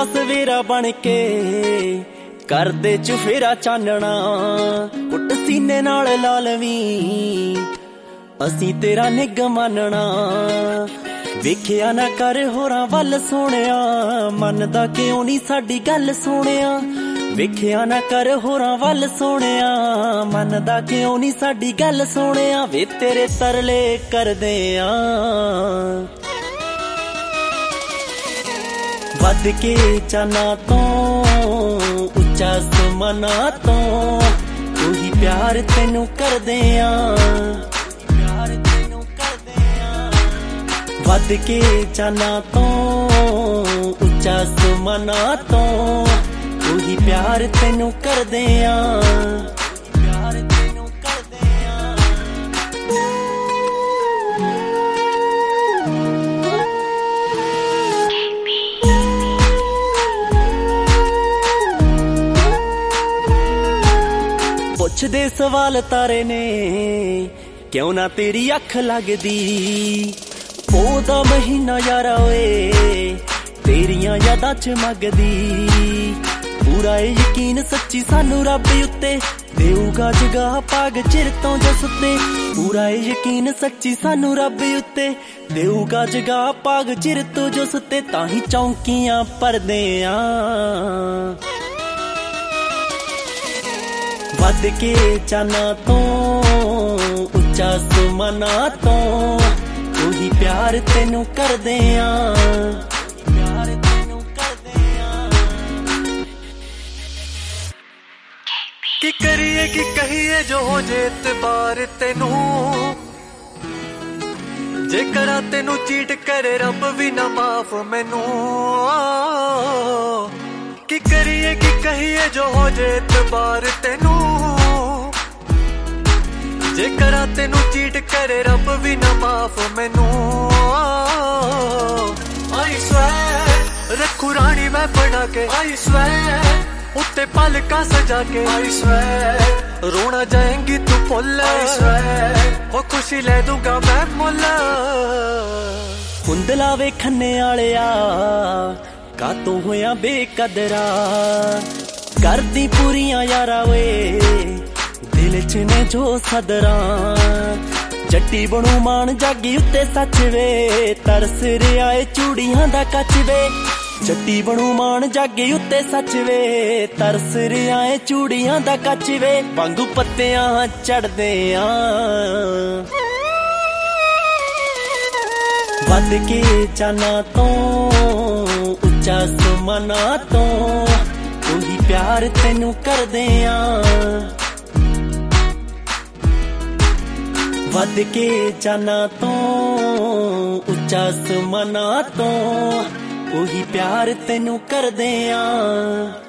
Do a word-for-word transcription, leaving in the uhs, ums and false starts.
ਦਾ ਸਵੇਰਾ ਬਣ ਕੇ ਕਰਦੇ ਚੁਫੇਰਾ ਚਾਨਣਾ, ਕੁੱਟ ਸੀਨੇ ਨਾਲ ਲਾ ਲਵੀਂ ਅਸੀਂ ਤੇਰਾ ਨਿੱਘ ਮੰਨਣਾ। ਵੇਖਿਆ ਨਾ ਕਰ ਹੋਰਾਂ ਵੱਲ ਸੋਹਣਿਆ, ਮੰਨਦਾ ਕਿਉਂ ਨਹੀਂ ਸਾਡੀ ਗੱਲ ਸੋਹਣਿਆ। ਵੇਖਿਆ ਨਾ ਕਰ ਹੋਰਾਂ ਵੱਲ ਸੋਹਣਿਆ, ਮੰਨਦਾ ਕਿਉਂ ਨਹੀਂ ਸਾਡੀ ਗੱਲ ਸੋਹਣਿਆ। ਵੇ ਤੇਰੇ ਤਰਲੇ ਕਰਦੇ ਆ ਵੱਧ ਕੇ ਚਾਨਾਂ ਤੋਂ, ਉੱਚਾ ਅਸਮਾਨਾਂ ਤੋਂ। ਉਹੀ ਪਿਆਰ ਤੈਨੂੰ ਕਰਦੇ ਆ, ਪਿਆਰ ਤੈਨੂੰ ਕਰਦੇ ਆ ਵੱਧ ਕੇ ਚਾਨਾਂ ਤੋਂ, ਉੱਚਾ ਅਸਮਾਨਾਂ ਤੋਂ। ਉਹੀ ਪਿਆਰ ਤੈਨੂੰ ਕਰਦੇ ਆ, ਪਿਆਰ ਤੈਨੂੰ ਕਰਦੇ ਆ। ਪੁੱਛਦੇ ਸਵਾਲ ਤਾਰੇ ਨੇ, ਕਿਉਂ ਨਾ ਤੇਰੀ ਅੱਖ ਲੱਗਦੀ। ਉਹਦਾ ਮਹੀਨਾ ਯਾਰਾ ਓਏ ਤੇਰੀਆਂ ਯਾਦਾਂ ਚ ਮਗਦੀ। ਪੂਰਾ ਯਕੀਨ ਸੱਚੀ ਸਾਨੂੰ ਰੱਬ ਉੱਤੇ, ਦੇਊਗਾ ਜਗ੍ਹਾ ਪਾਗ ਚਿਰ ਤੋਂ ਜੋ ਸੁੱਤੇ। ਪੂਰਾ ਯਕੀਨ ਸੱਚੀ ਸਾਨੂੰ ਰੱਬ ਉੱਤੇ, ਦੇਊਗਾ ਜਗ੍ਹਾ ਪਾਗ ਚਿਰ ਤੋਂ ਜੋ ਸੁੱਤੇ। ਤਾਂ ਹੀ ਚੌਂਕੀਆਂ ਭਰਦੇ ਆ ਵੱਧ ਕੇ ਚਾਨਾਂ ਤੋਂ, ਉੱਚਾ ਅਸਮਾਨਾਂ ਤੋਂ। ਉਹੀ ਪਿਆਰ ਤੈਨੂੰ ਕਰਦੇ ਆ, ਪਿਆਰ ਤੈਨੂੰ ਕਰਦੇ ਆ। ਕੀ ਕਰੀਏ ਕੀ ਕਹੀਏ ਜੋ ਹੋ ਜੇ ਇਤਬਾਰ ਤੈਨੂੰ। ਜੇ ਕਰਾਂ ਤੈਨੂੰ ਚੀਟ ਕਰੇ ਰੱਬ ਵੀ ਨਾ ਮਾਫ ਮੈਨੂੰ। ਕੀ ਕਰੀਏ ਕੀ ਕਹੀਏ ਜੋ ਹੋ ਜੇ ਇਤਬਾਰ ਤੈਨੂੰ। ਜੇ ਕਰਾਂ ਤੈਨੂੰ ਚੀਟ ਕਰੇ ਰੱਬ ਵੀ ਨਾ ਮਾਫ ਮੈਨੂੰ। ਆਈ ਸਵੈਰ ਰੱਖੂ ਰਾਣੀ ਮੈਂ ਬਣਾ ਕੇ, ਆਈ ਸਵੈਰ ਉੱਤੇ ਪਲਕਾਂ ਸਜਾ ਕੇ, ਆਈ ਸਵੈਰ ਰੋਣਾ ਜਾਏਂਗੀ ਤੂੰ ਭੁੱਲ, ਆਈ ਸਵੈਰ ਉਹ ਖੁਸ਼ੀ ਲੈ ਦੂੰਗਾ ਮੈਂ ਮੁੱਲ। ਕੁੰਦਲਾ ਵੇਖਣੇ ਵਾਲਿਆ ਕਾਤੋਂ ਹੋਇਆ ਬੇਕਦਰਾ, ਕਰਦੀ ਪੂਰੀਆਂ ਯਾਰਾ ਓਏ ਦਿਲ ਚ ਨੇ ਜੋ ਸਦਰਾਂ। ਜੱਟੀ ਬਣੂ ਮਾਣ ਜਾਗੀ ਉੱਤੇ ਸੱਚ ਵੇ, ਤਰਸ ਰਿਹਾ ਏ ਚੂੜੀਆਂ ਦਾ ਕੱਚ ਵੇ। ਜੱਟੀ ਬਣੂ ਮਾਣ ਜਾਗੀ ਉੱਤੇ ਸੱਚ ਵੇ, ਤਰਸ ਰਿਹਾ ਏ ਚੂੜੀਆਂ ਦਾ ਕੱਚ ਵੇ। ਵਾਂਗੂ ਪੱਤਿਆਂ ਚੜਦੇ ਆ ਵੱਧ ਕੇ ਚਾਨਾਂ ਤੋਂ, ਉੱਚਾ ਅਸਮਾਨਾਂ ਤੋਂ। ਉਹੀ ਪਿਆਰ ਤੈਨੂੰ ਕਰਦੇ ਆ ਵੱਧ ਕੇ ਚਾਨਾਂ ਤੋਂ, ਉੱਚਾ ਅਸਮਾਨਾਂ ਤੋਂ। ਉਹੀ ਪਿਆਰ ਤੈਨੂੰ ਕਰਦੇ ਆ।